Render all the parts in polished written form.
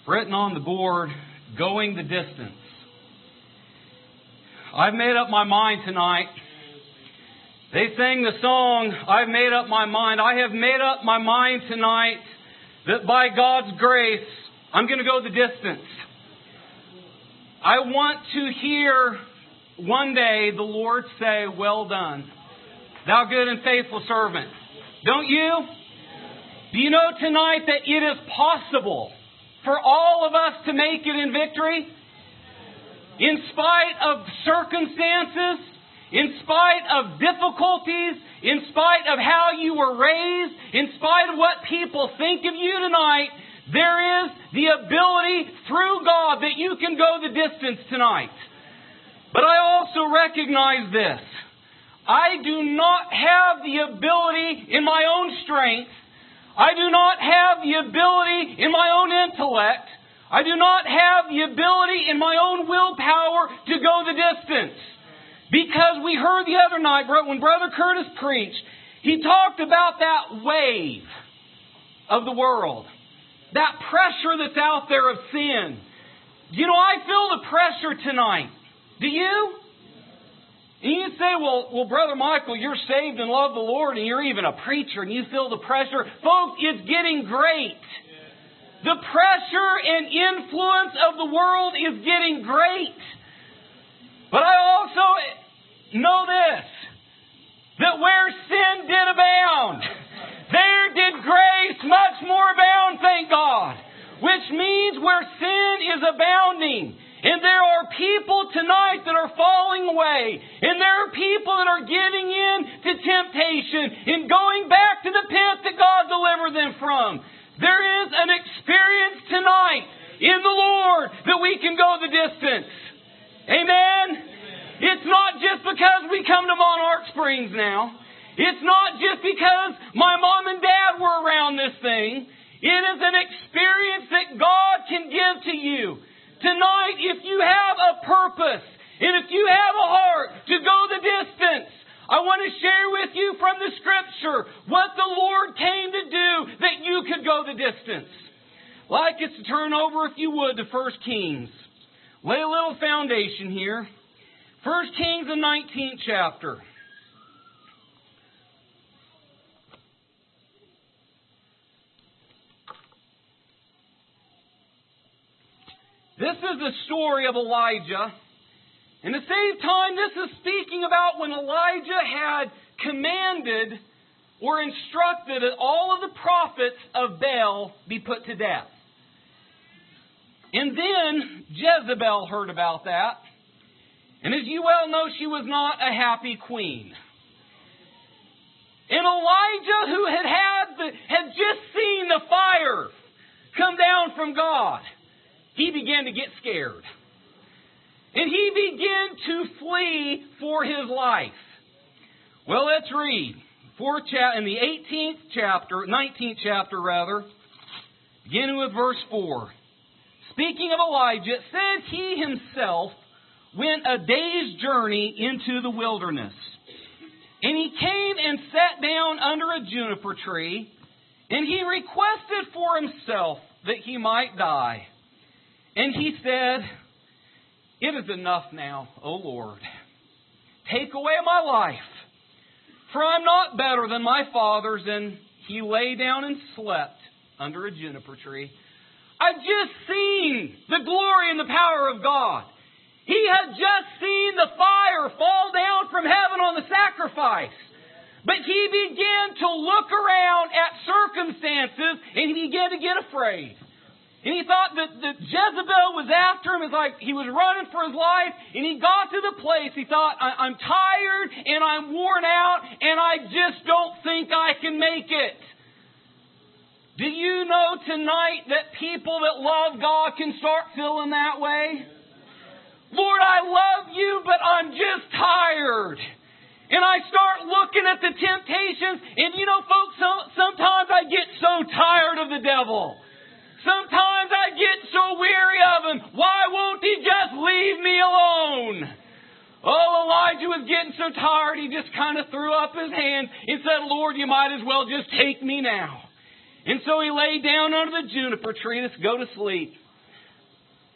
written on the board, going the distance. I've made up my mind tonight. They sang the song, I've made up my mind. I have made up my mind tonight that by God's grace, I'm going to go the distance. I want to hear one day the Lord say, well done, thou good and faithful servant. Don't you? Do you know tonight that it is possible for all of us to make it in victory? In spite of circumstances, in spite of difficulties, in spite of how you were raised, in spite of what people think of you tonight, there is the ability through God that you can go the distance tonight. But I also recognize this. I do not have the ability in my own strength. I do not have the ability in my own intellect. I do not have the ability in my own willpower to go the distance. Because we heard the other night when Brother Curtis preached, he talked about that wave of the world. That pressure that's out there of sin. You know, I feel the pressure tonight. Do you? And you say, well, Brother Michael, you're saved and love the Lord and you're even a preacher and you feel the pressure. Folks, it's getting great. The pressure and influence of the world is getting great. But I also know this, that where sin did abound, there did grace much more abound, thank God. Which means where sin is abounding, and there are people tonight that are falling away, and there are people that are giving in to temptation and going back to the pit that God delivered them from. There is an experience tonight in the Lord that we can go the distance. Amen? It's not just because we come to Monarch Springs now. It's not just because my mom and dad were around this thing. It is an experience that God can give to you. Tonight, if you have a purpose, and if you have a heart to go the distance, I want to share with you from the Scripture what the Lord came to do that you could go the distance. I'd like us to turn over, if you would, to 1 Kings. Lay a little foundation here. 1 Kings, the 19th chapter. This is the story of Elijah. And to save time, this is speaking about when Elijah had commanded or instructed that all of the prophets of Baal be put to death. And then Jezebel heard about that. And as you well know, she was not a happy queen. And Elijah, who had just seen the fire come down from God, he began to get scared. And he began to flee for his life. Well, let's read. In the 19th chapter, beginning with verse 4. Speaking of Elijah, it says he himself went a day's journey into the wilderness. And he came and sat down under a juniper tree, and he requested for himself that he might die. And he said, it is enough now, O Lord. Take away my life, for I'm not better than my fathers. And he lay down and slept under a juniper tree. I've just seen the glory and the power of God. He had just seen the fire fall down from heaven on the sacrifice. But he began to look around at circumstances and he began to get afraid. And he thought that Jezebel was after him. It's like he was running for his life. And he got to the place. He thought, I'm tired and I'm worn out and I just don't think I can make it. Do you know tonight that people that love God can start feeling that way? Lord, I love you, but I'm just tired. And I start looking at the temptations. And you know, folks, sometimes I get so tired of the devil. Sometimes I get so weary of him. Why won't he just leave me alone? Oh, Elijah was getting so tired, he just kind of threw up his hands and said, Lord, you might as well just take me now. And so he lay down under the juniper tree to go to sleep.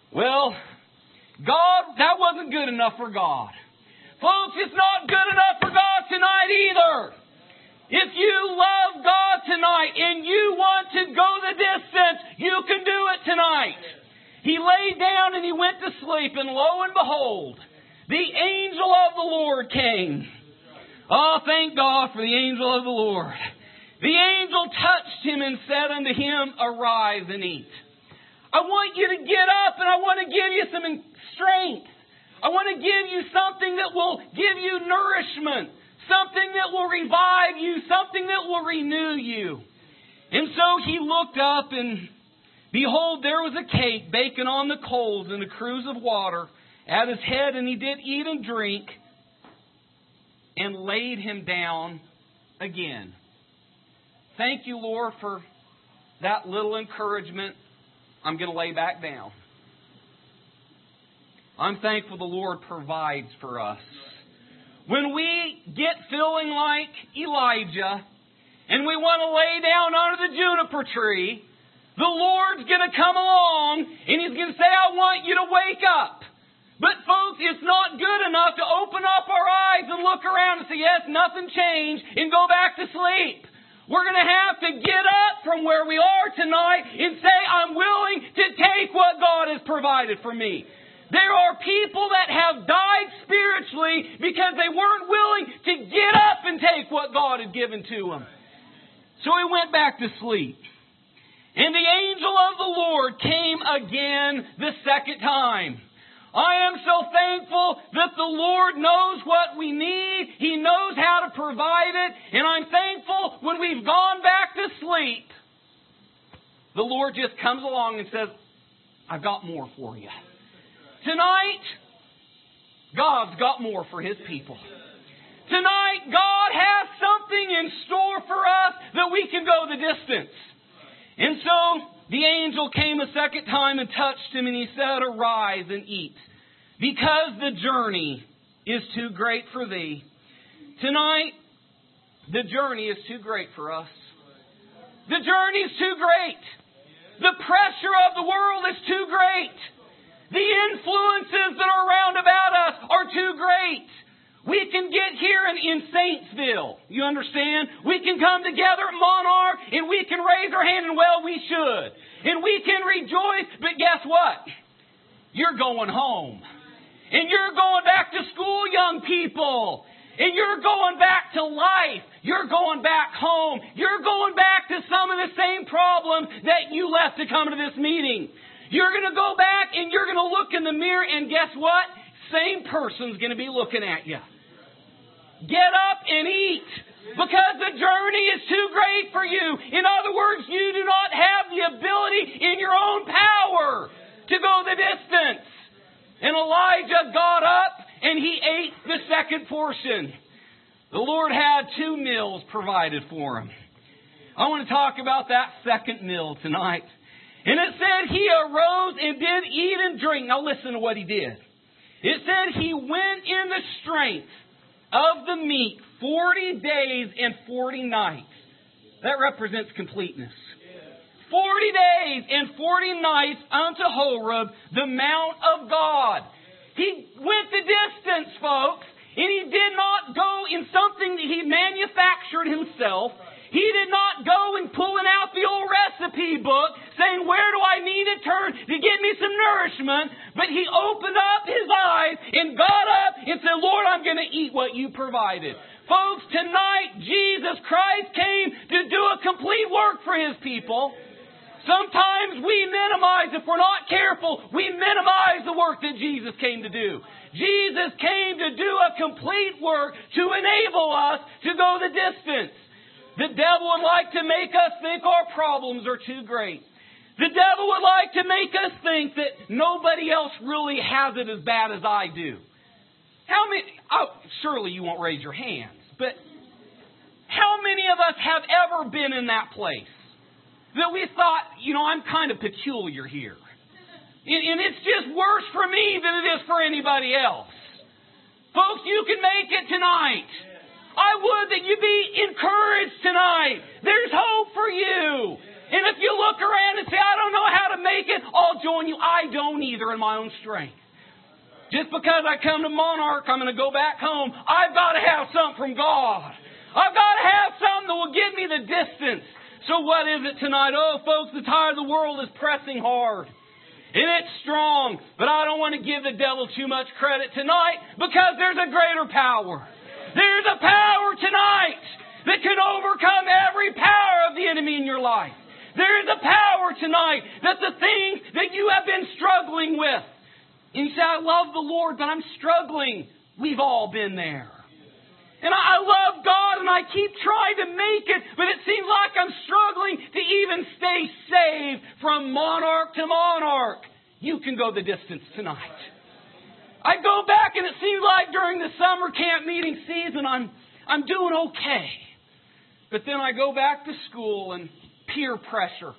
Well, God, that wasn't good enough for God. Folks, it's not good enough for God tonight either. If you love God tonight and you want to go the distance, you can do it tonight. He laid down and he went to sleep, and lo and behold, the angel of the Lord came. Oh, thank God for the angel of the Lord. The angel touched him and said unto him, Arise and eat. I want you to get up, and I want to give you some strength. I want to give you something that will give you nourishment. Something that will revive you. Something that will renew you. And so he looked up, and behold, there was a cake baking on the coals and a cruse of water at his head, and he did eat and drink and laid him down again. Thank you, Lord, for that little encouragement. I'm going to lay back down. I'm thankful the Lord provides for us. When we get feeling like Elijah and we want to lay down under the juniper tree, the Lord's going to come along and He's going to say, I want you to wake up. But folks, it's not good enough to open up our eyes and look around and say, yes, nothing changed, and go back to sleep. We're going to have to get up from where we are tonight and say, I'm willing to take what God has provided for me. There are people that have died spiritually because they weren't willing to get up and take what God had given to them. So he went back to sleep. And the angel of the Lord came again the second time. I am so thankful that the Lord knows what we need. He knows how to provide it. And I'm thankful when we've gone back to sleep, the Lord just comes along and says, I've got more for you. Tonight, God's got more for His people. Tonight, God has something in store for us that we can go the distance. And so, the angel came a second time and touched him, and he said, Arise and eat, because the journey is too great for thee. Tonight, the journey is too great for us. The journey is too great. The pressure of the world is too great. The influences that are around about us are too great. We can get here in Saintsville. You understand? We can come together at Monarch and we can raise our hand and, well, we should. And we can rejoice. But guess what? You're going home. And you're going back to school, young people. And you're going back to life. You're going back home. You're going back to some of the same problems that you left to come to this meeting. You're going to go back and you're going to look in the mirror, and guess what? Same person's going to be looking at you. Get up and eat, because the journey is too great for you. In other words, you do not have the ability in your own power to go the distance. And Elijah got up and he ate the second portion. The Lord had 2 meals provided for him. I want to talk about that second meal tonight. And it said he arose and did eat and drink. Now listen to what he did. It said he went in the strength of the meat 40 days and 40 nights. That represents completeness. 40 days and 40 nights unto Horeb, the Mount of God. He went the distance, folks. And he did not go in something that he manufactured himself. He did not go and pulling out the old recipe book saying, where do I need to turn to get me some nourishment? But he opened up his eyes and got up and said, Lord, I'm going to eat what you provided. Folks, tonight Jesus Christ came to do a complete work for His people. Sometimes we minimize, if we're not careful, we minimize the work that Jesus came to do. Jesus came to do a complete work to enable us to go the distance. The devil would like to make us think our problems are too great. The devil would like to make us think that nobody else really has it as bad as I do. How many? Oh, surely you won't raise your hands, but how many of us have ever been in that place that we thought, I'm kind of peculiar here, and it's just worse for me than it is for anybody else? Folks, you can make it tonight. I would that you be encouraged tonight. There's hope for you. And if you look around and say, I don't know how to make it, I'll join you. I don't either in my own strength. Just because I come to Monarch, I'm going to go back home. I've got to have something from God. I've got to have something that will give me the distance. So what is it tonight? Oh, folks, the tide of the world is pressing hard. And it's strong. But I don't want to give the devil too much credit tonight because there's a greater power. There's a power tonight that can overcome every power of the enemy in your life. There is a power tonight that the things that you have been struggling with. And you say, I love the Lord, but I'm struggling. We've all been there. And I love God and I keep trying to make it, but it seems like I'm struggling to even stay saved from monarch to monarch. You can go the distance tonight. I go back and it seems like during the summer camp meeting season I'm doing okay. But then I go back to school and peer pressure.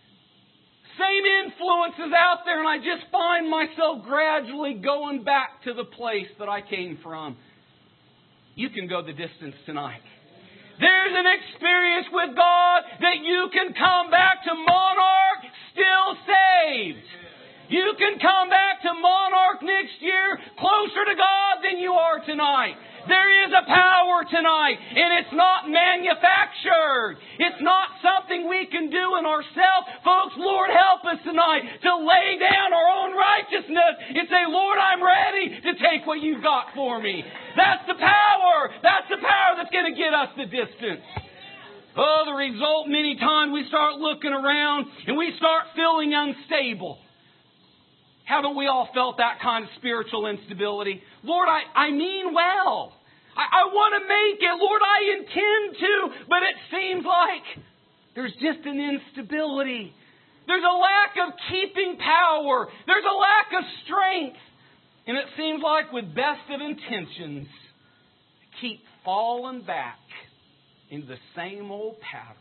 Same influences out there and I just find myself gradually going back to the place that I came from. You can go the distance tonight. There's an experience with God that you can come back to Monarch still saved. You can come back to Monarch next year closer to God than you are tonight. There is a power tonight, and it's not manufactured. It's not something we can do in ourselves. Folks, Lord, help us tonight to lay down our own righteousness and say, Lord, I'm ready to take what you've got for me. That's the power. That's the power that's going to get us the distance. Oh, the result, many times we start looking around and we start feeling unstable. Haven't we all felt that kind of spiritual instability? Lord, I mean well. I want to make it. Lord, I intend to. But it seems like there's just an instability. There's a lack of keeping power. There's a lack of strength. And it seems like with best of intentions, keep falling back into the same old pattern.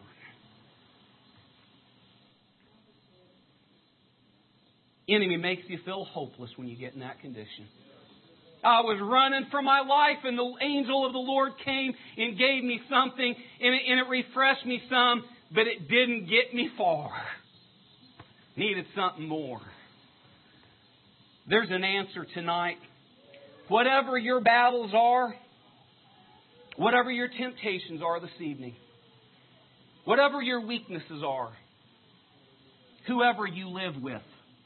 Enemy makes you feel hopeless when you get in that condition. I was running for my life and the angel of the Lord came and gave me something and it refreshed me some, but it didn't get me far. Needed something more. There's an answer tonight. Whatever your battles are, whatever your temptations are this evening, whatever your weaknesses are, whoever you live with,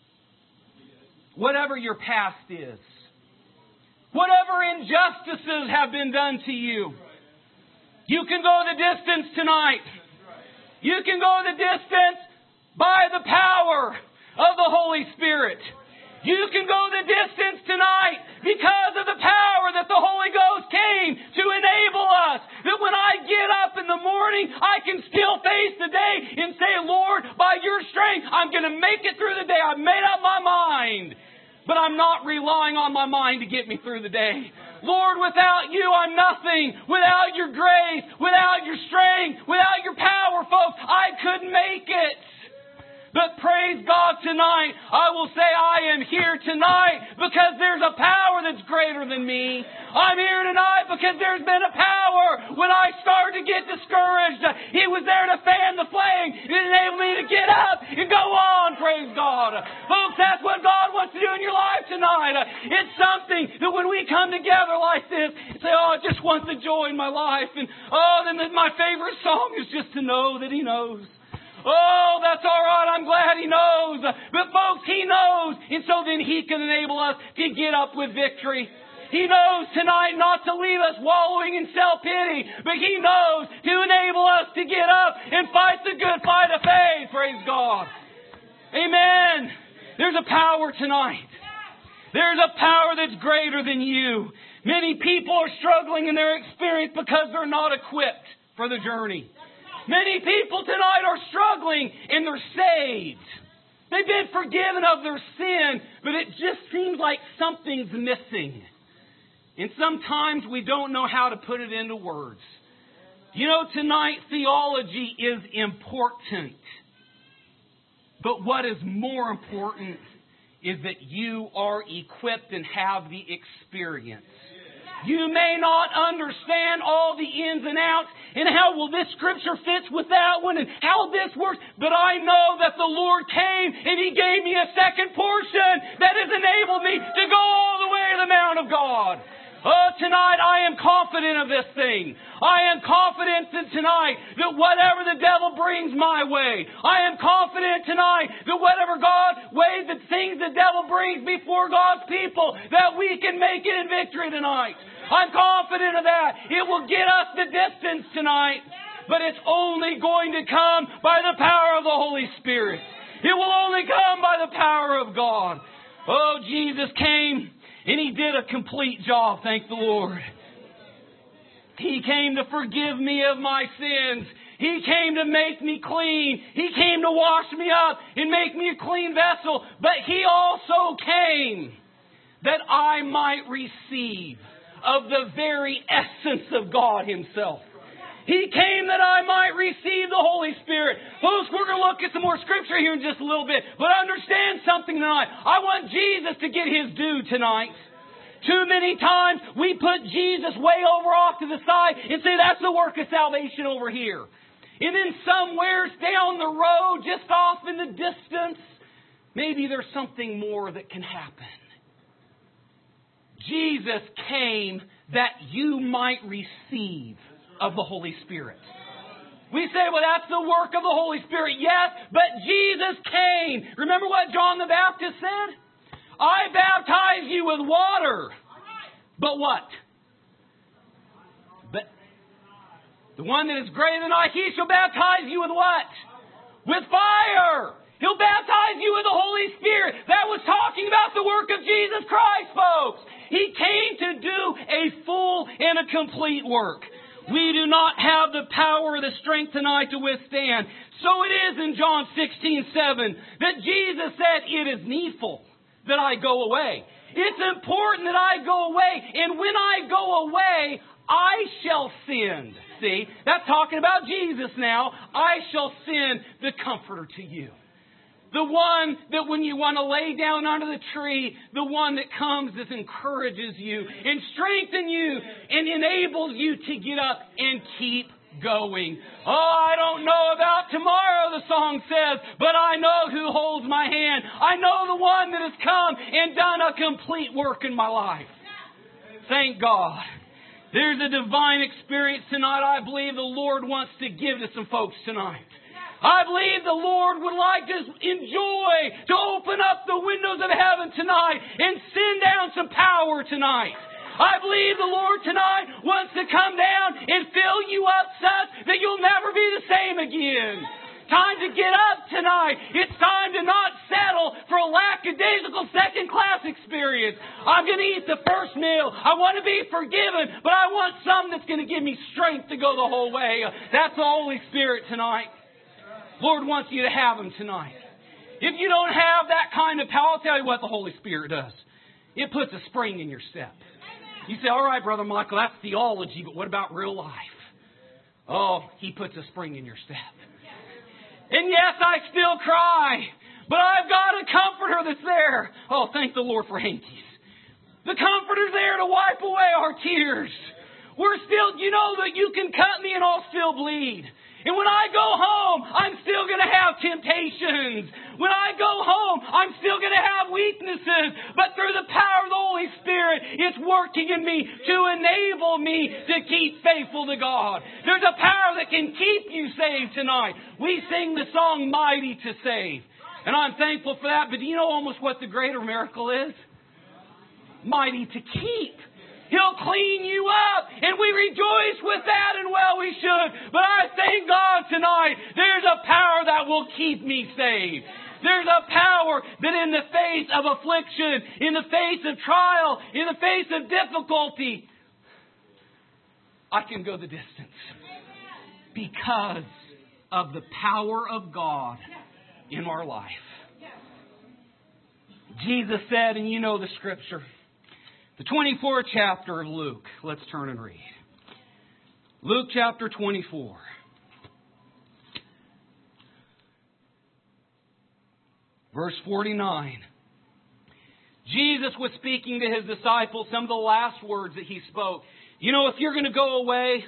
whatever your past is, whatever injustices have been done to you, you can go the distance tonight. You can go the distance by the power of the Holy Spirit. You can go the distance tonight because of the power that the Holy Ghost came to enable us. That when I get up in the morning, I can still face the day and say, Lord, by your strength, I'm going to make it through the day. I've made up my mind. But I'm not relying on my mind to get me through the day. Lord, without you, I'm nothing. Without your grace, without your strength, without your power, folks, I couldn't make it. But praise God tonight, I will say I am here tonight because there's a power that's greater than me. I'm here tonight because there's been a power when I started to get discouraged. He was there to fan the flame. It enabled me to get up and go on, praise God. Folks, that's what God wants to do in your life tonight. It's something that when we come together like this and say, oh, I just want the joy in my life. And then my favorite song is just to know that He knows. Oh, that's all right. I'm glad He knows. But folks, He knows. And so then He can enable us to get up with victory. He knows tonight not to leave us wallowing in self-pity. But He knows to enable us to get up and fight the good fight of faith. Praise God. Amen. There's a power tonight. There's a power that's greater than you. Many people are struggling in their experience because they're not equipped for the journey. Many people tonight are struggling and they're saved. They've been forgiven of their sin, but it just seems like something's missing. And sometimes we don't know how to put it into words. You know, tonight theology is important. But what is more important is that you are equipped and have the experience. You may not understand all the ins and outs and how, well, this scripture fits with that one and how this works. But I know that the Lord came and He gave me a second portion that has enabled me to go all the way to the Mount of God. Oh, tonight I am confident of this thing. I am confident that tonight that whatever the devil brings my way, I am confident tonight that whatever the things the devil brings before God's people, that we can make it in victory tonight. I'm confident of that. It will get us the distance tonight, but it's only going to come by the power of the Holy Spirit. It will only come by the power of God. Oh, Jesus came and He did a complete job, thank the Lord. He came to forgive me of my sins. He came to make me clean. He came to wash me up and make me a clean vessel. But He also came that I might receive of the very essence of God Himself. He came that I might receive the Holy Spirit. Folks, we're going to look at some more scripture here in just a little bit. But understand something tonight. I want Jesus to get His due tonight. Too many times we put Jesus way over off to the side and say that's the work of salvation over here. And then somewhere down the road, just off in the distance, maybe there's something more that can happen. Jesus came that you might receive of the Holy Spirit. We say, well, that's the work of the Holy Spirit. Yes, but Jesus came. Remember what John the Baptist said? I baptize you with water. But what? But the one that is greater than I, He shall baptize you with what? With fire. He'll baptize you with the Holy Spirit. That was talking about the work of Jesus Christ, folks. He came to do a full and a complete work. We do not have the power or the strength tonight to withstand. So it is in John 16:7 that Jesus said, it is needful that I go away. It's important that I go away. And when I go away, I shall send. See, that's talking about Jesus now. I shall send the Comforter to you. The one that when you want to lay down under the tree, the one that comes that encourages you and strengthens you and enables you to get up and keep going. Oh, I don't know about tomorrow, the song says, but I know who holds my hand. I know the one that has come and done a complete work in my life. Thank God. There's a divine experience tonight I believe the Lord wants to give to some folks tonight. I believe the Lord would like to enjoy to open up the windows of heaven tonight and send down some power tonight. I believe the Lord tonight wants to come down and fill you up such that you'll never be the same again. Time to get up tonight. It's time to not settle for a lackadaisical second-class experience. I'm going to eat the first meal. I want to be forgiven, but I want something that's going to give me strength to go the whole way. That's the Holy Spirit tonight. Lord wants you to have Him tonight. If you don't have that kind of power, I'll tell you what the Holy Spirit does. It puts a spring in your step. You say, all right, Brother Michael, that's theology, but what about real life? Oh, He puts a spring in your step. And yes, I still cry, but I've got a Comforter that's there. Oh, thank the Lord for hankies. The Comforter's there to wipe away our tears. We're still, you know that you can cut me and I'll still bleed. And when I go home, I'm still going to have temptations. When I go home, I'm still going to have weaknesses. But through the power of the Holy Spirit, it's working in me to enable me to keep faithful to God. There's a power that can keep you saved tonight. We sing the song, Mighty to Save. And I'm thankful for that. But do you know almost what the greater miracle is? Mighty to keep. He'll clean you up. And we rejoice with that, and well, we should. But I thank God tonight, there's a power that will keep me saved. There's a power that in the face of affliction, in the face of trial, in the face of difficulty, I can go the distance. Because of the power of God in our life. Jesus said, and you know the scripture, the 24th chapter of Luke. Let's turn and read. Luke chapter 24. Verse 49. Jesus was speaking to His disciples, some of the last words that He spoke. You know, if you're going to go away,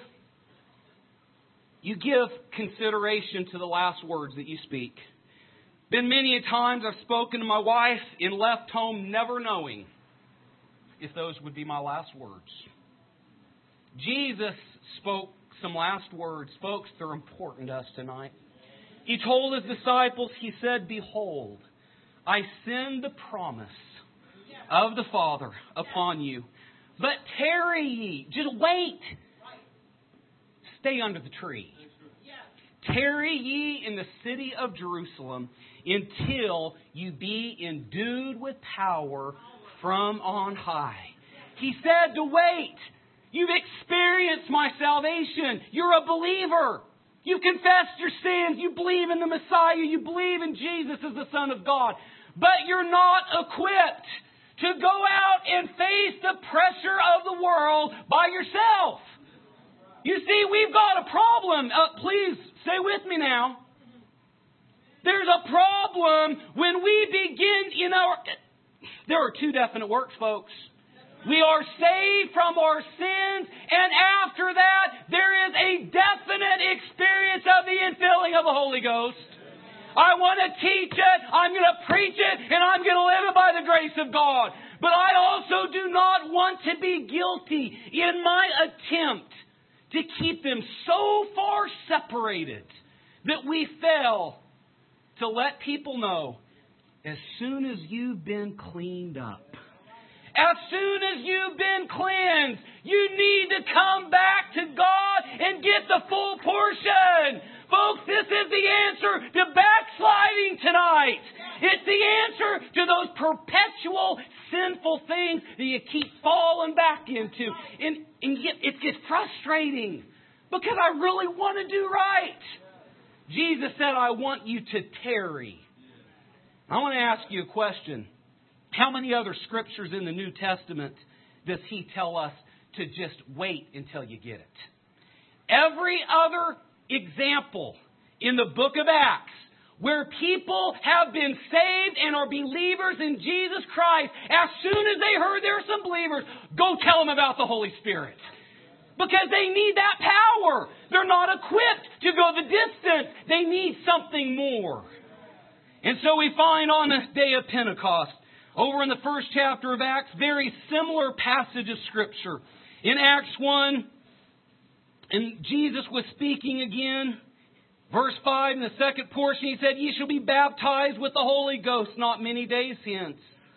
you give consideration to the last words that you speak. Been many a times I've spoken to my wife and left home never knowing if those would be my last words. Jesus spoke some last words. Folks, they're important to us tonight. He told His disciples, He said, "Behold, I send the promise of the Father upon you. But tarry ye." Just wait. Stay under the tree. "Tarry ye in the city of Jerusalem until you be endued with power from on high." He said to wait. You've experienced my salvation. You're a believer. You've confessed your sins. You believe in the Messiah. You believe in Jesus as the Son of God. But you're not equipped to go out and face the pressure of the world by yourself. You see, we've got a problem. Please, stay with me now. There's a problem when we begin in our... There are two definite works, folks. We are saved from our sins, and after that, there is a definite experience of the infilling of the Holy Ghost. I want to teach it, I'm going to preach it, and I'm going to live it by the grace of God. But I also do not want to be guilty in my attempt to keep them so far separated that we fail to let people know as soon as you've been cleaned up, as soon as you've been cleansed, you need to come back to God and get the full portion. Folks, this is the answer to backsliding tonight. It's the answer to those perpetual sinful things that you keep falling back into. And it gets frustrating because I really want to do right. Jesus said, "I want you to tarry." I want to ask you a question. How many other scriptures in the New Testament does He tell us to just wait until you get it? Every other example in the book of Acts where people have been saved and are believers in Jesus Christ, as soon as they heard there are some believers, go tell them about the Holy Spirit. Because they need that power. They're not equipped to go the distance. They need something more. And so we find on the day of Pentecost, over in the first chapter of Acts, very similar passage of Scripture. In Acts 1, and Jesus was speaking again. Verse 5, in the second portion, He said, "Ye shall be baptized with the Holy Ghost not many days hence."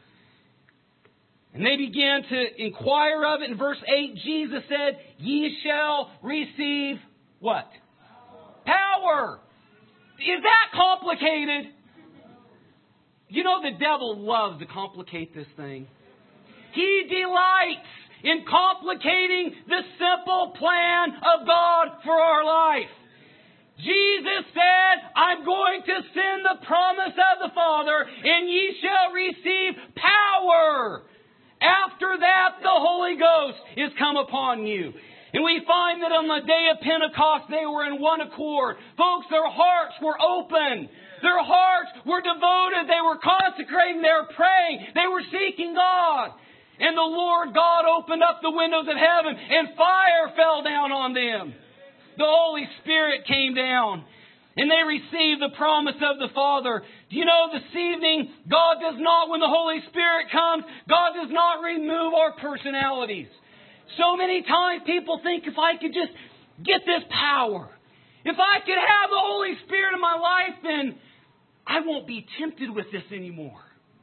And they began to inquire of it. In verse 8, Jesus said, "Ye shall receive" what? Power. Is that complicated? You know, the devil loves to complicate this thing. He delights in complicating the simple plan of God for our life. Jesus said, "I'm going to send the promise of the Father, and ye shall receive power. After that, the Holy Ghost is come upon you." And we find that on the day of Pentecost, they were in one accord. Folks, their hearts were open. Their hearts were devoted. They were consecrating. They were praying. They were seeking God. And the Lord God opened up the windows of heaven, and fire fell down on them. The Holy Spirit came down, and they received the promise of the Father. Do you know, this evening, God does not, when the Holy Spirit comes, God does not remove our personalities. So many times people think, if I could just get this power, if I could have the Holy Spirit in my life, then I won't be tempted with this anymore.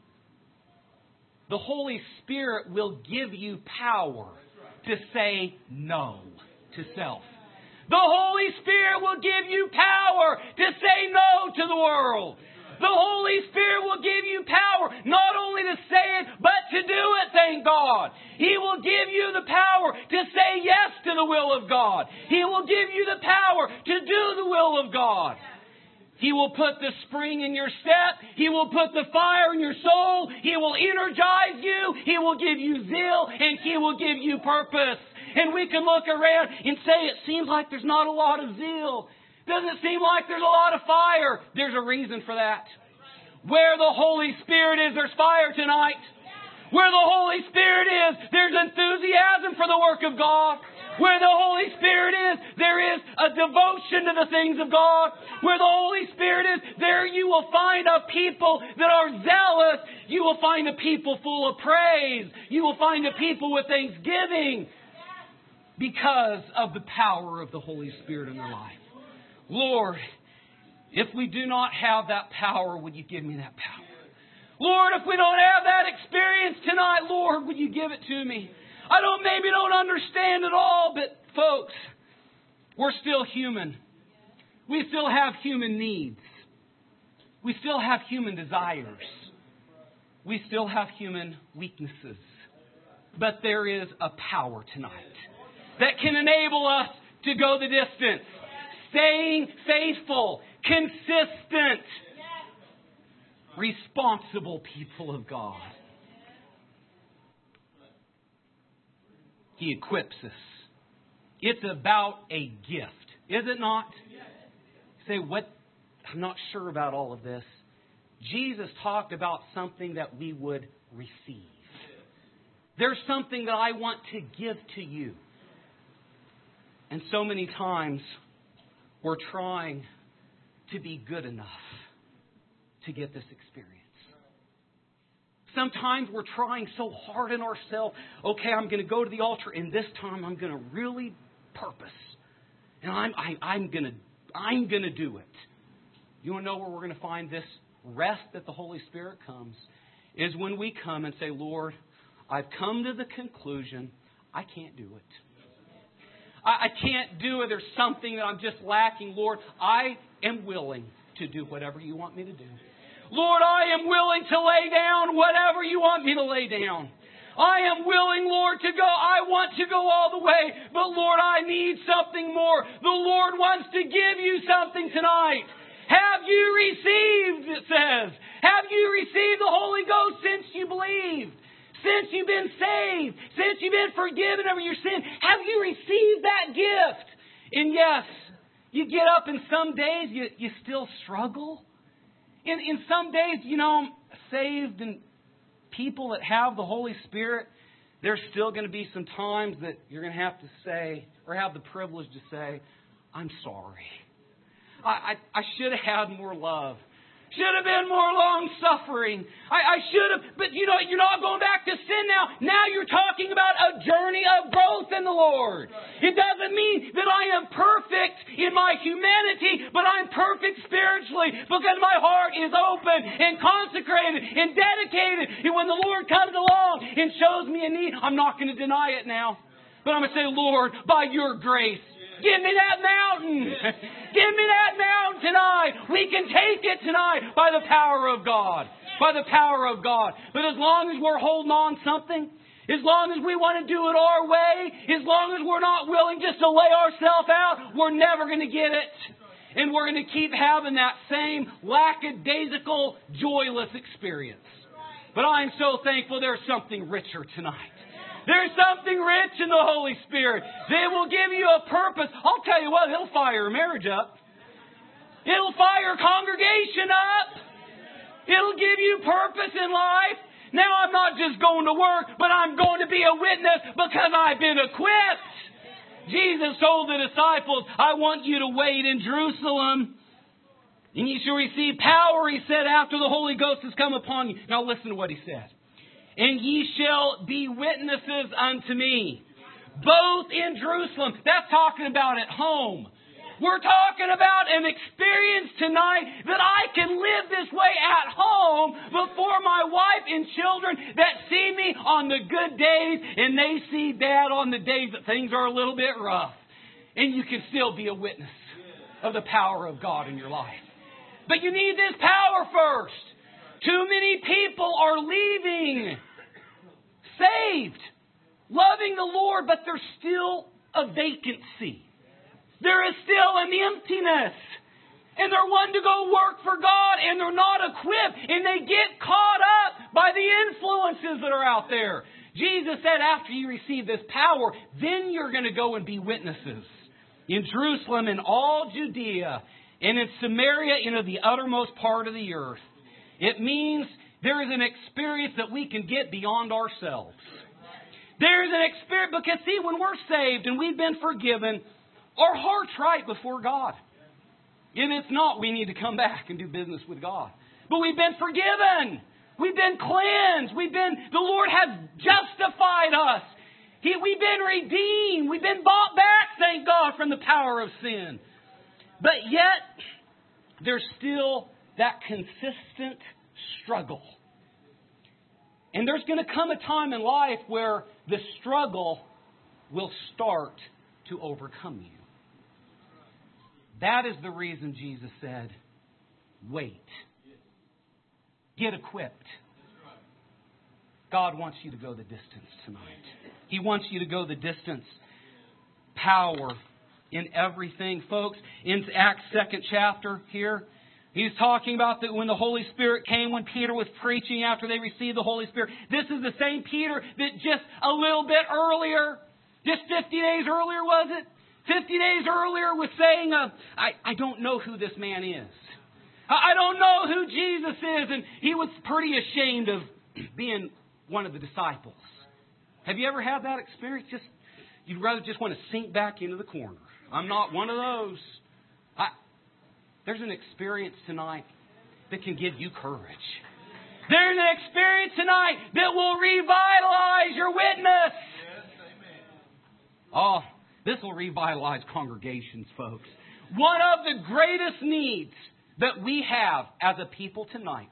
The Holy Spirit will give you power to say no to self. The Holy Spirit will give you power to say no to the world. The Holy Spirit will give you power not only to say it, but to do it, thank God. He will give you the power to say yes to the will of God. He will give you the power to do the will of God. He will put the spring in your step. He will put the fire in your soul. He will energize you. He will give you zeal, and He will give you purpose. And we can look around and say, it seems like there's not a lot of zeal. Doesn't seem like there's a lot of fire. There's a reason for that. Where the Holy Spirit is, there's fire tonight. Where the Holy Spirit is, there's enthusiasm for the work of God. Where the Holy Spirit is, there is a devotion to the things of God. Where the Holy Spirit is, there you will find a people that are zealous. You will find a people full of praise. You will find a people with thanksgiving because of the power of the Holy Spirit in their life. Lord, if we do not have that power, would you give me that power? Lord, if we don't have that experience tonight, Lord, would you give it to me? I maybe don't understand it all, but folks, we're still human. We still have human needs. We still have human desires. We still have human weaknesses. But there is a power tonight that can enable us to go the distance. Staying faithful, consistent, responsible people of God. He equips us. It's about a gift, is it not? You say, what? I'm not sure about all of this. Jesus talked about something that we would receive. There's something that I want to give to you. And so many times we're trying to be good enough to get this experience. Sometimes we're trying so hard in ourselves. Okay, I'm going to go to the altar, and this time I'm going to really purpose, and I'm going to do it. You want to know where we're going to find this rest that the Holy Spirit comes? Is when we come and say, Lord, I've come to the conclusion I can't do it. I can't do it. There's something that I'm just lacking. Lord, I am willing to do whatever you want me to do. Lord, I am willing to lay down whatever you want me to lay down. I am willing, Lord, to go. I want to go all the way. But Lord, I need something more. The Lord wants to give you something tonight. Have you received, it says. Have you received the Holy Ghost since you believed? Since you've been saved? Since you've been forgiven of your sin? Have you received that gift? And yes, you get up and some days you still struggle. In some days, saved and people that have the Holy Spirit, there's still going to be some times that you're going to have to say, or have the privilege to say, I'm sorry. I should have had more love. Should have been more long-suffering. I should have, but you're not going back to sin now. Now you're talking about a journey of growth in the Lord. It doesn't mean that I am perfect in my humanity, but I'm perfect spiritually because my heart is open and consecrated and dedicated. And when the Lord comes along and shows me a need, I'm not going to deny it now. But I'm going to say, Lord, by your grace, give me that mountain. Give me that mountain tonight. We can take it tonight by the power of God. By the power of God. But as long as we're holding on something, as long as we want to do it our way, as long as we're not willing just to lay ourselves out, we're never going to get it. And we're going to keep having that same lackadaisical, joyless experience. But I'm so thankful there's something richer tonight. There's something rich in the Holy Spirit. They will give you a purpose. I'll tell you what, it'll fire a marriage up. It'll fire a congregation up. It'll give you purpose in life. Now I'm not just going to work, but I'm going to be a witness because I've been equipped. Jesus told the disciples, I want you to wait in Jerusalem, and you shall receive power, he said, after the Holy Ghost has come upon you. Now listen to what he said. And ye shall be witnesses unto me, both in Jerusalem. That's talking about at home. We're talking about an experience tonight that I can live this way at home before my wife and children that see me on the good days and they see Dad on the days that things are a little bit rough. And you can still be a witness of the power of God in your life. But you need this power first. Too many people are leaving saved, loving the Lord, but there's still a vacancy. There is still an emptiness. And they're wanting to go work for God and they're not equipped and they get caught up by the influences that are out there. Jesus said after you receive this power, then you're going to go and be witnesses in Jerusalem and all Judea and in Samaria and in the uttermost part of the earth. It means there is an experience that we can get beyond ourselves. There is an experience, because see, when we're saved and we've been forgiven, our heart's right before God. If it's not, we need to come back and do business with God. But we've been forgiven. We've been cleansed. The Lord has justified us. We've been redeemed. We've been bought back, thank God, from the power of sin. But yet, there's still that consistent struggle. And there's going to come a time in life where the struggle will start to overcome you. That is the reason Jesus said, wait. Get equipped. God wants you to go the distance tonight. He wants you to go the distance. Power in everything. Folks, in Acts 2nd chapter here, he's talking about that when the Holy Spirit came, when Peter was preaching after they received the Holy Spirit. This is the same Peter that just a little bit earlier, just 50 days earlier, was it? 50 days earlier was saying, I don't know who this man is. I don't know who Jesus is. And he was pretty ashamed of being one of the disciples. Have you ever had that experience? You'd rather just want to sink back into the corner. I'm not one of those. There's an experience tonight that can give you courage. There's an experience tonight that will revitalize your witness. Yes, amen. Oh, this will revitalize congregations, folks. One of the greatest needs that we have as a people tonight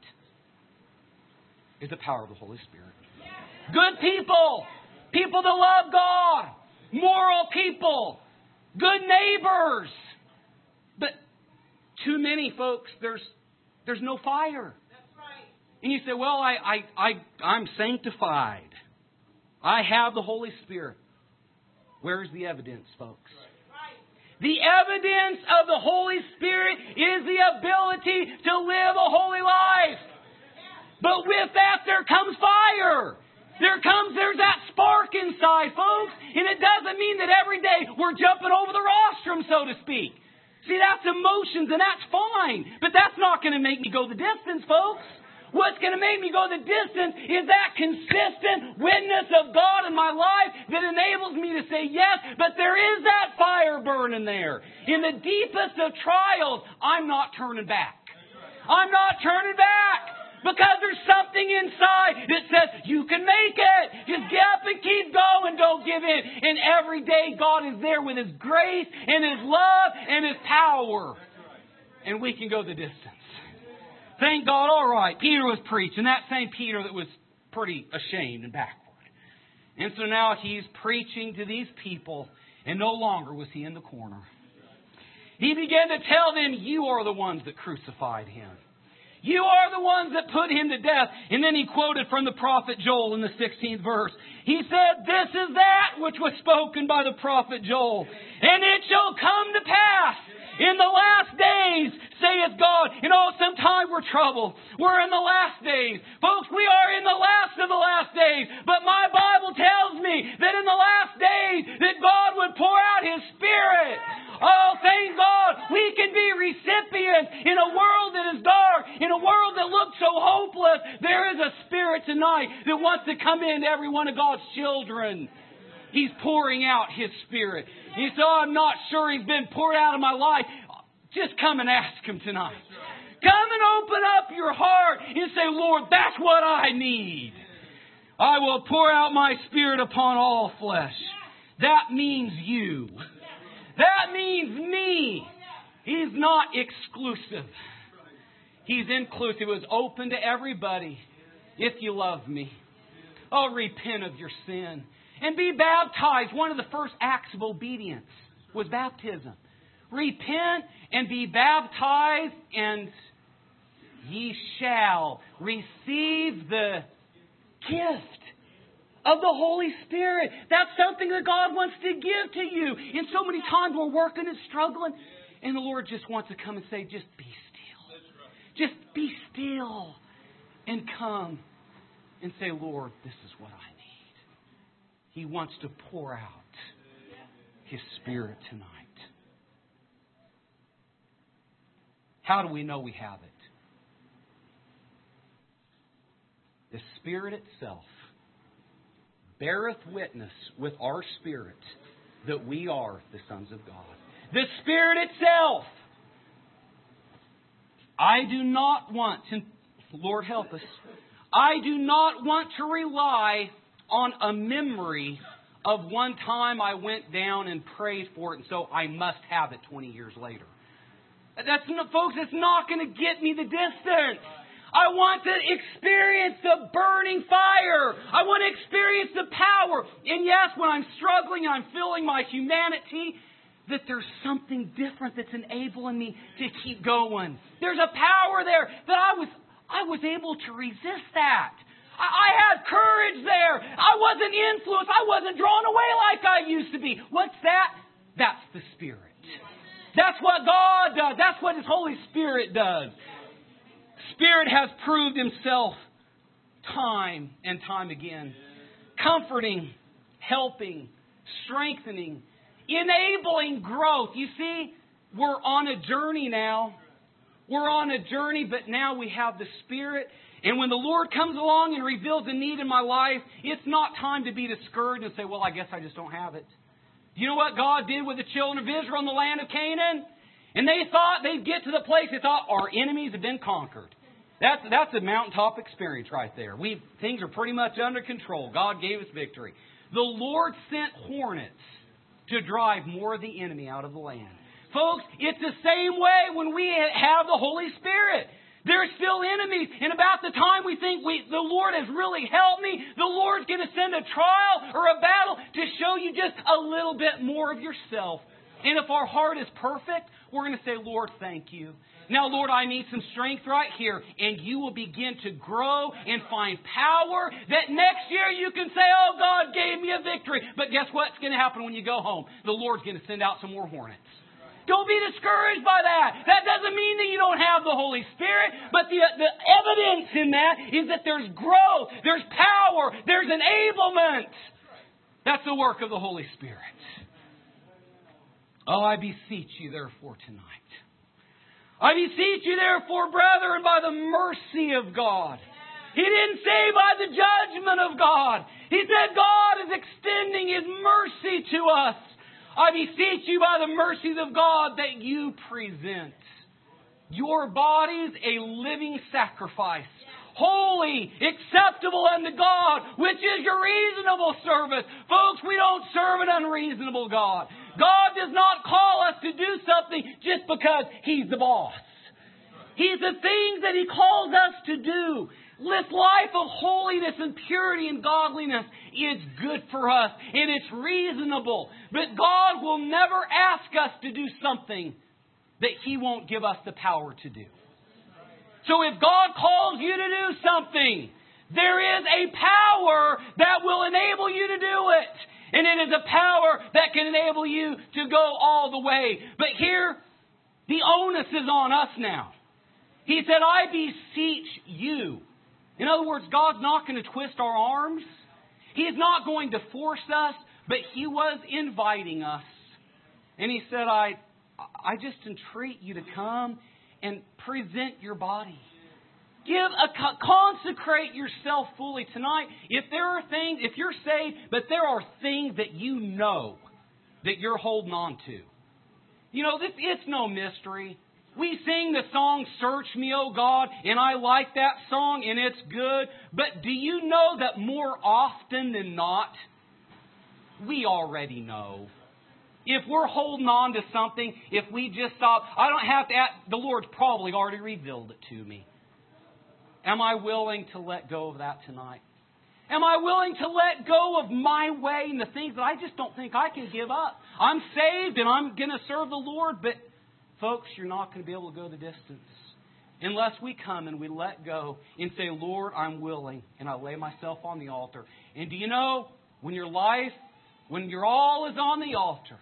is the power of the Holy Spirit. Good people. People that love God. Moral people. Good neighbors. But too many folks, there's no fire. That's right. And you say, well, I'm sanctified. I have the Holy Spirit. Where's the evidence, folks? The evidence of the Holy Spirit is the ability to live a holy life. But with that, there comes fire. There's that spark inside, folks. And it doesn't mean that every day we're jumping over the rostrum, so to speak. See, that's emotions, and that's fine. But that's not going to make me go the distance, folks. What's going to make me go the distance is that consistent witness of God in my life that enables me to say yes, but there is that fire burning there. In the deepest of trials, I'm not turning back. I'm not turning back. Because there's something inside that says, you can make it. Just get up and keep going. Don't give in. And every day God is there with His grace and His love and His power. And we can go the distance. Thank God. All right. Peter was preaching. That same Peter that was pretty ashamed and backward. And so now he's preaching to these people. And no longer was he in the corner. He began to tell them, you are the ones that crucified Him. You are the ones that put Him to death. And then he quoted from the prophet Joel in the 16th verse. He said, this is that which was spoken by the prophet Joel. And it shall come to pass in the last days, saith God. Sometimes we're troubled. We're in the last days. Folks, we are in the last of the last days. But my Bible tells me that in the last days that God would pour out His Spirit. Oh, thank God. We can be recipients in a world that is dark, in a world that looks so hopeless. There is a Spirit tonight that wants to come into every one of God's children. He's pouring out His Spirit. You say, I'm not sure He's been poured out of my life. Just come and ask Him tonight. Come and open up your heart and say, Lord, that's what I need. I will pour out my Spirit upon all flesh. That means you. That means me. He's not exclusive. He's inclusive. It was open to everybody. If you love me. Oh, repent of your sin. And be baptized. One of the first acts of obedience was baptism. Repent and be baptized, and ye shall receive the gift of the Holy Spirit. That's something that God wants to give to you. And so many times we're working and struggling, and the Lord just wants to come and say, just be still. Just be still and come and say, Lord, this is what I need. He wants to pour out His Spirit tonight. How do we know we have it? the Spirit itself beareth witness with our spirit that we are the sons of God. The Spirit itself. I do not want, and Lord help us, I do not want to rely on a memory of one time I went down and prayed for it, and so I must have it 20 years later. Folks, it's not going to get me the distance. I want to experience the burning fire. I want to experience the power. And yes, when I'm struggling and I'm feeling my humanity, that there's something different that's enabling me to keep going. There's a power there that I was able to resist that. I had courage there. I wasn't influenced. I wasn't drawn away like I used to be. What's that? That's the Spirit. That's what God does. That's what His Holy Spirit does. Spirit has proved Himself time and time again. Comforting, helping, strengthening, enabling growth. You see, we're on a journey now. We're on a journey, but now we have the Spirit. And when the Lord comes along and reveals a need in my life, it's not time to be discouraged and say, well, I guess I just don't have it. Do you know what God did with the children of Israel in the land of Canaan? And they thought they'd get to the place, they thought our enemies have been conquered. That's a mountaintop experience right there. Things are pretty much under control. God gave us victory. The Lord sent hornets to drive more of the enemy out of the land. Folks, it's the same way when we have the Holy Spirit. There's still enemies. And about the time we think the Lord has really helped me, the Lord's going to send a trial or a battle to show you just a little bit more of yourself. And if our heart is perfect, we're going to say, Lord, thank you. Now, Lord, I need some strength right here. And you will begin to grow and find power that next year you can say, oh, God gave me a victory. But guess what's going to happen when you go home? The Lord's going to send out some more hornets. Don't be discouraged by that. That doesn't mean that you don't have the Holy Spirit, but the evidence in that is that there's growth, there's power, there's enablement. That's the work of the Holy Spirit. Oh, I beseech you, therefore, tonight. I beseech you, therefore, brethren, by the mercy of God. He didn't say by the judgment of God. He said God is extending His mercy to us. I beseech you by the mercies of God that you present your bodies a living sacrifice, holy, acceptable unto God, which is your reasonable service. Folks, we don't serve an unreasonable God. God does not call us to do something just because He's the boss. He's the things that He calls us to do. This life of holiness and purity and godliness is good for us and it's reasonable. But God will never ask us to do something that He won't give us the power to do. So if God calls you to do something, there is a power that will enable you to do it. And it is a power that can enable you to go all the way. But here, the onus is on us now. He said, I beseech you. In other words, God's not going to twist our arms. He's not going to force us, but He was inviting us. And He said, I just entreat you to come and present your body. Consecrate yourself fully tonight. If there are things, if you're saved, but there are things that you know that you're holding on to. You know, it's no mystery. We sing the song, Search Me, O God, and I like that song, and it's good. But do you know that more often than not, we already know. If we're holding on to something, if we just stop, I don't have to ask, the Lord's probably already revealed it to me. Am I willing to let go of that tonight? Am I willing to let go of my way and the things that I just don't think I can give up? I'm saved and I'm going to serve the Lord, but folks, you're not going to be able to go the distance unless we come and we let go and say, Lord, I'm willing, and I lay myself on the altar. And do you know, when your all is on the altar,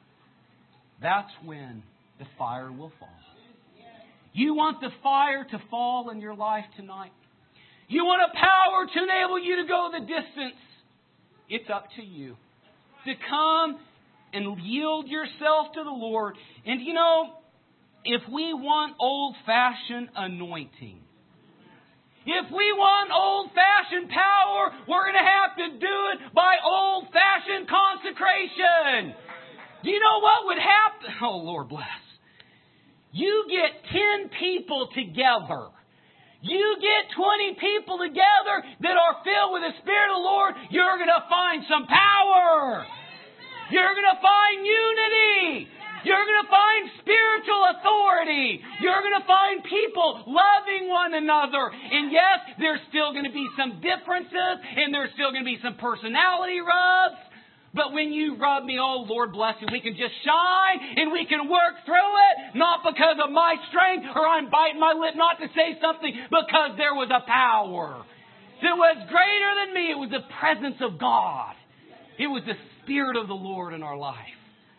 that's when the fire will fall. You want the fire to fall in your life tonight? You want a power to enable you to go the distance? It's up to you to come and yield yourself to the Lord. And you know, if we want old-fashioned anointing, If we want old-fashioned power, we're going to have to do it by old-fashioned consecration. Do you know what would happen? Oh, Lord bless. You get 10 people together. You get 20 people together that are filled with the Spirit of the Lord, you're going to find some power. You're going to find unity. You're going to find spiritual authority. You're going to find people loving one another. And yes, there's still going to be some differences, and there's still going to be some personality rubs. But when you rub me, oh, Lord bless you, we can just shine and we can work through it. Not because of my strength or I'm biting my lip not to say something, because there was a power that was greater than me. It was the presence of God. It was the Spirit of the Lord in our life.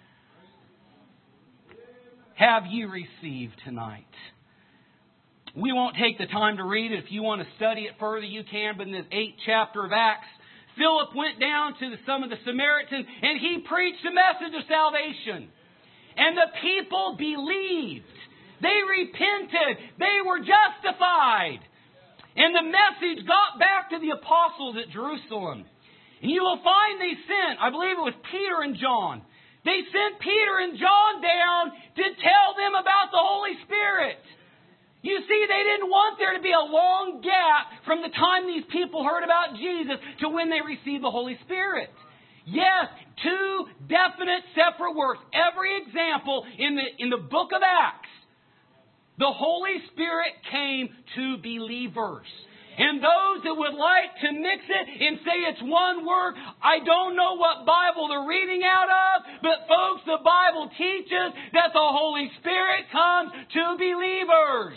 Have you received tonight? We won't take the time to read it. If you want to study it further, you can. But in the 8th chapter of Acts, Philip went down to some of the Samaritans and he preached a message of salvation. And the people believed. They repented. They were justified. And the message got back to the apostles at Jerusalem. And you will find they sent, I believe it was Peter and John. They sent Peter and John down to tell them about the Holy Spirit. You see, they didn't want there to be a long gap from the time these people heard about Jesus to when they received the Holy Spirit. Yes, 2 definite separate works. Every example in the book of Acts, the Holy Spirit came to believers. And those that would like to mix it and say it's one word, I don't know what Bible they're reading out of, but folks, the Bible teaches that the Holy Spirit comes to believers.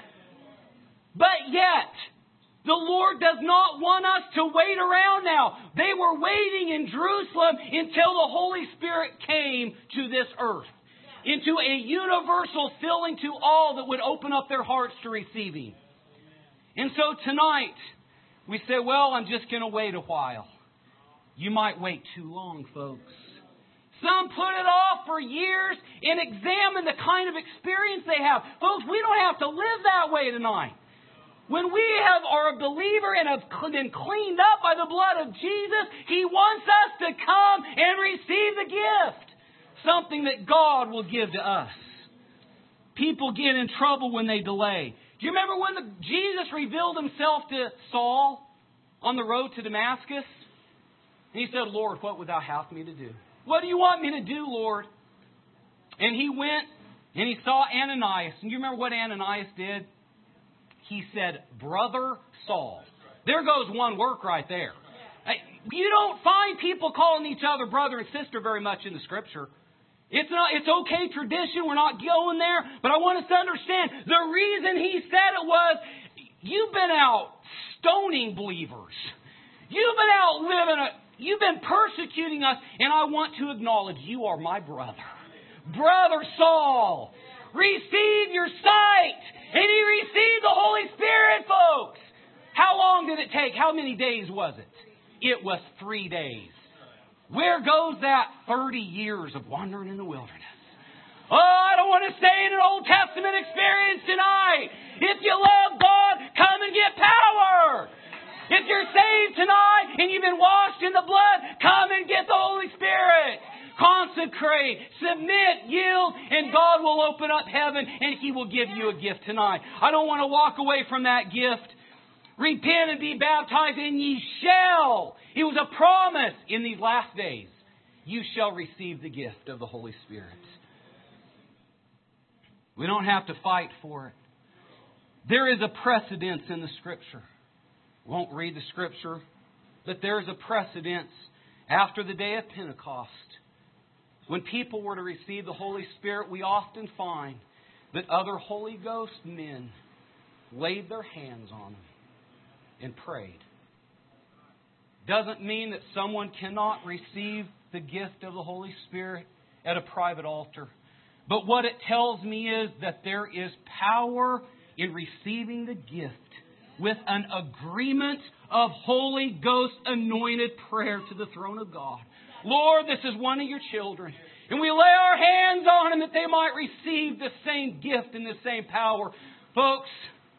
But yet, the Lord does not want us to wait around now. They were waiting in Jerusalem until the Holy Spirit came to this earth, into a universal filling to all that would open up their hearts to receiving. And so tonight, we say, well, I'm just going to wait a while. You might wait too long, folks. Some put it off for years and examine the kind of experience they have. Folks, we don't have to live that way tonight. When we are a believer and have been cleaned up by the blood of Jesus, He wants us to come and receive the gift. Something that God will give to us. People get in trouble when they delay. Do you remember when Jesus revealed Himself to Saul on the road to Damascus? And He said, Lord, what would Thou have me to do? What do you want me to do, Lord? And He went and He saw Ananias. And you remember what Ananias did? He said, Brother Saul. There goes one work right there. You don't find people calling each other brother and sister very much in the Scripture. It's okay tradition. We're not going there. But I want us to understand the reason he said it was, you've been out stoning believers. You've been out you've been persecuting us. And I want to acknowledge you are my brother. Brother Saul, receive your sight. And he received the Holy Spirit, folks. How long did it take? How many days was it? It was 3 days. Where goes that 30 years of wandering in the wilderness? Oh, I don't want to stay in an Old Testament experience tonight. If you love God, come and get power. If you're saved tonight and you've been washed in the blood, come and get the Holy Spirit. Consecrate, submit, yield, and God will open up heaven and He will give you a gift tonight. I don't want to walk away from that gift. Repent and be baptized, and ye shall. It was a promise in these last days. You shall receive the gift of the Holy Spirit. We don't have to fight for it. There is a precedence in the Scripture. We won't read the Scripture, but there is a precedence after the day of Pentecost. When people were to receive the Holy Spirit, we often find that other Holy Ghost men laid their hands on them and prayed. Doesn't mean that someone cannot receive the gift of the Holy Spirit at a private altar. But what it tells me is that there is power in receiving the gift with an agreement of Holy Ghost anointed prayer to the throne of God. Lord, this is one of your children. And we lay our hands on them that they might receive the same gift and the same power. Folks,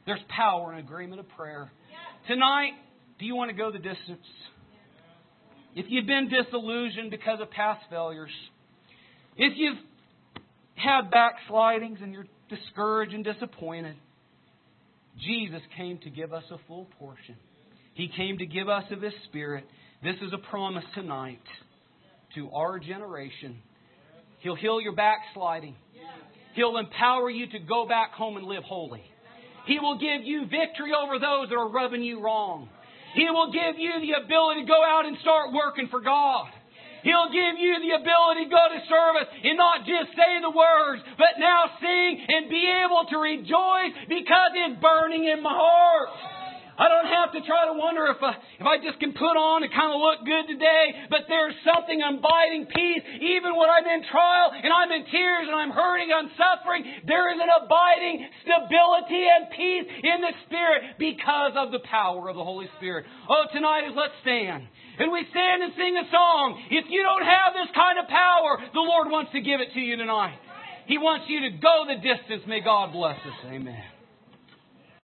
There's power in agreement of prayer. Tonight, do you want to go the distance? If you've been disillusioned because of past failures, if you've had backslidings and you're discouraged and disappointed, Jesus came to give us a full portion. He came to give us of His Spirit. This is a promise tonight to our generation. He'll heal your backsliding. He'll empower you to go back home and live holy. He will give you victory over those that are rubbing you wrong. He will give you the ability to go out and start working for God. He'll give you the ability to go to service and not just say the words, but now sing and be able to rejoice because it's burning in my heart. I don't have to try to wonder if I just can put on and kind of look good today, but there's something abiding peace. Even when I'm in trial and I'm in tears and I'm hurting and I'm suffering, there is an abiding stability and peace in the Spirit because of the power of the Holy Spirit. Oh, tonight is let's stand. And we stand and sing a song. If you don't have this kind of power, the Lord wants to give it to you tonight. He wants you to go the distance. May God bless us. Amen.